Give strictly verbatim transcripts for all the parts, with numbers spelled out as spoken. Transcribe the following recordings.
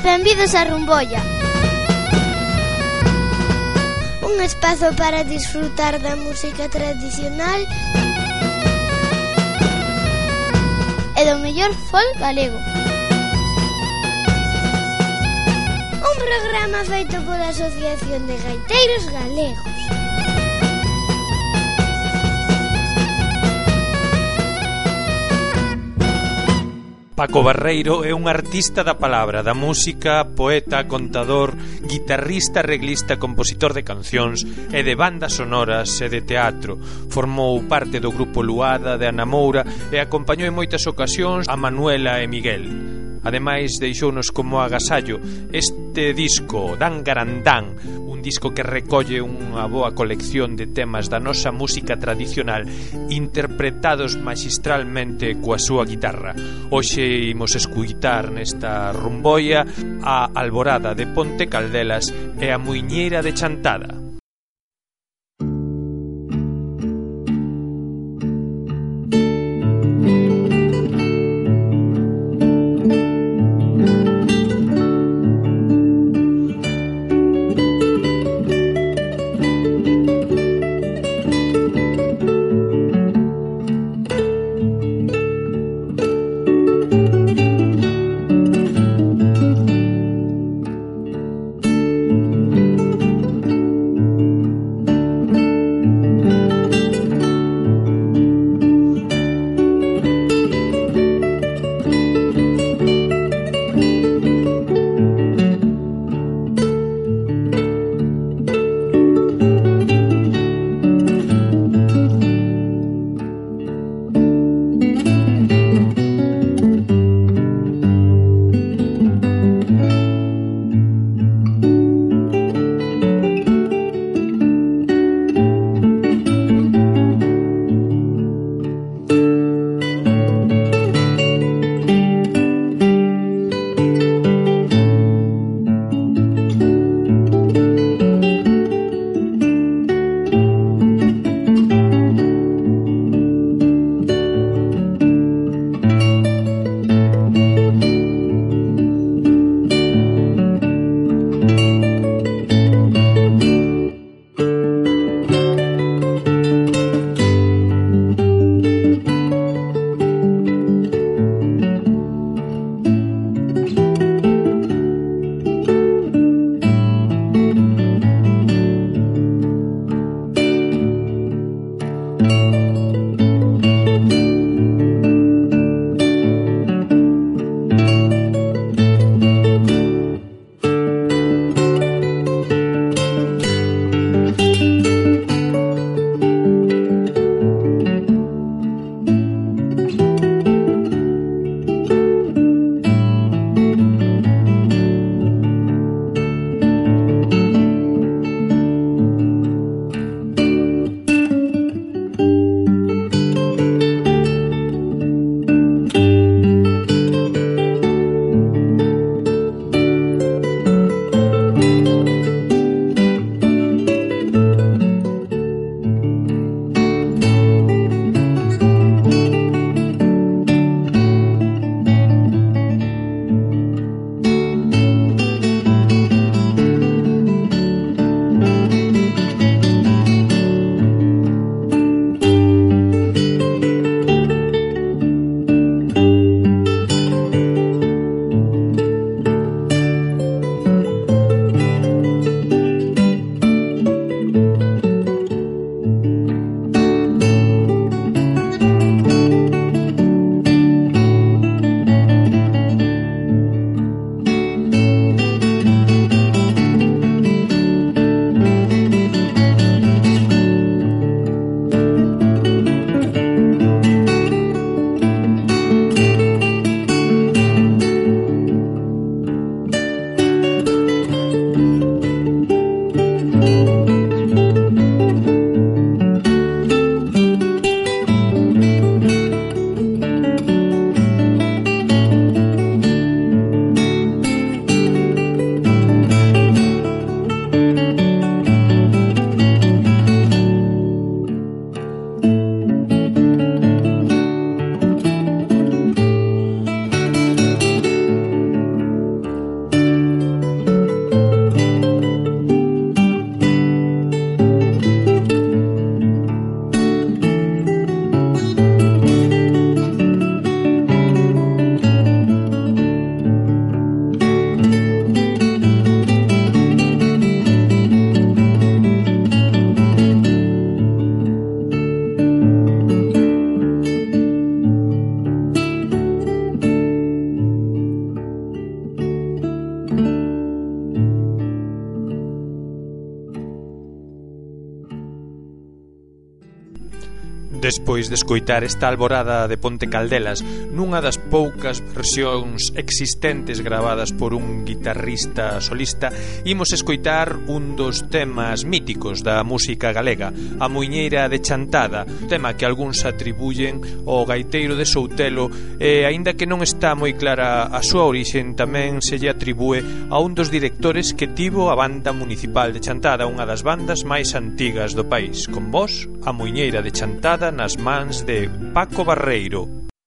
Benvidos a Rumbolla, un espazo para disfrutar da música tradicional e do mellor folk galego. Un programa feito pola Asociación de Gaiteiros Galegos. Paco Barreiro é un artista da palabra, da música, poeta, contador, guitarrista, reglista, compositor de cancións e de bandas sonoras e de teatro. Formou parte do grupo Luada de Ana Moura e acompañou en moitas ocasións a Manuela e Miguel. Ademais, deixounos como agasallo este disco, Dan Garandán, un disco que recolle unha boa colección de temas da nosa música tradicional interpretados magistralmente coa súa guitarra. Hoxe imos escuitar nesta rumboia a Alborada de Ponte Caldelas e a Muiñeira de Chantada. Despois de escoitar esta alborada de Ponte Caldelas nunha das poucas versións existentes gravadas por un guitarrista solista, imos escoitar un dos temas míticos da música galega, A Muiñeira de Chantada, tema que algúns atribuyen ao gaiteiro de Soutelo, e aínda que non está moi clara a súa orixen, tamén se lle atribúe a un dos directores que tivo a banda municipal de Chantada, unha das bandas máis antigas do país. Con vos, A Muiñeira de Chantada nas mans de Paco Barreiro.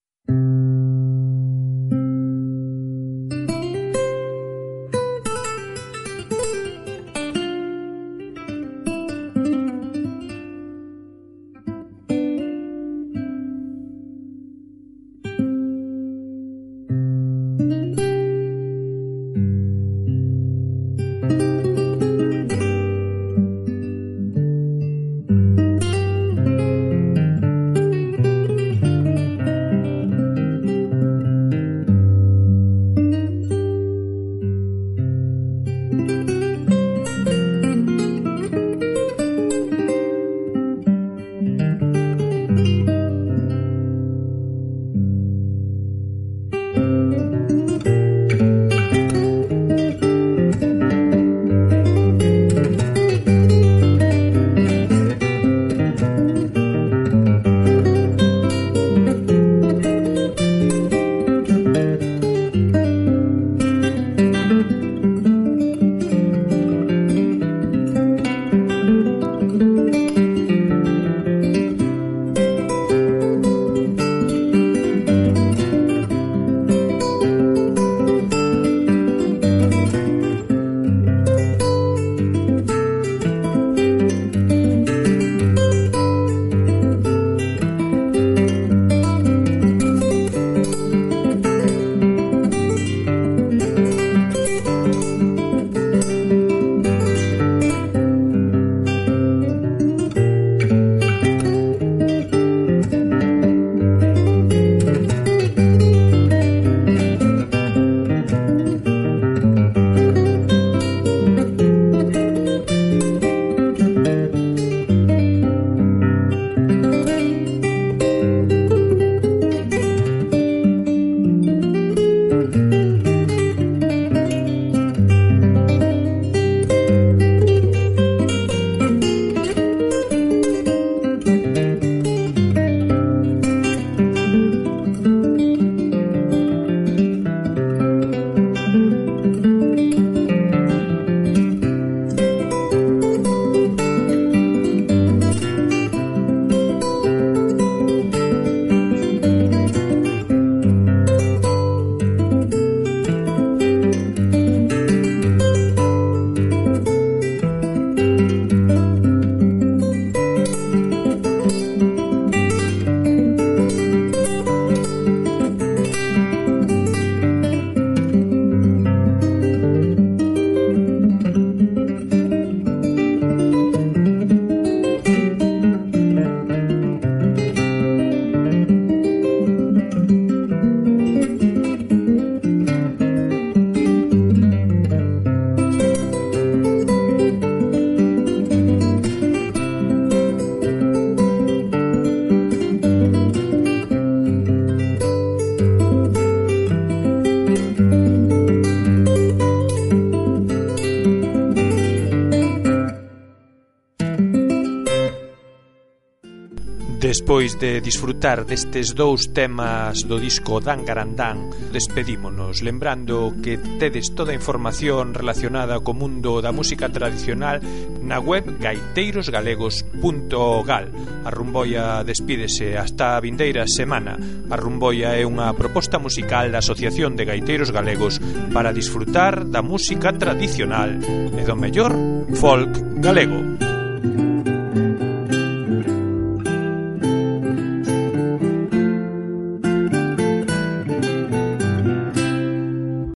Despois de disfrutar destes dous temas do disco Dangarandán, despedímonos lembrando que tedes toda a información relacionada co mundo da música tradicional na web gaiteiros galegos punto gal. A Rumboia despídese hasta a vindeira semana. A Rumboia é unha proposta musical da Asociación de Gaiteiros Galegos para disfrutar da música tradicional e do mellor folk galego.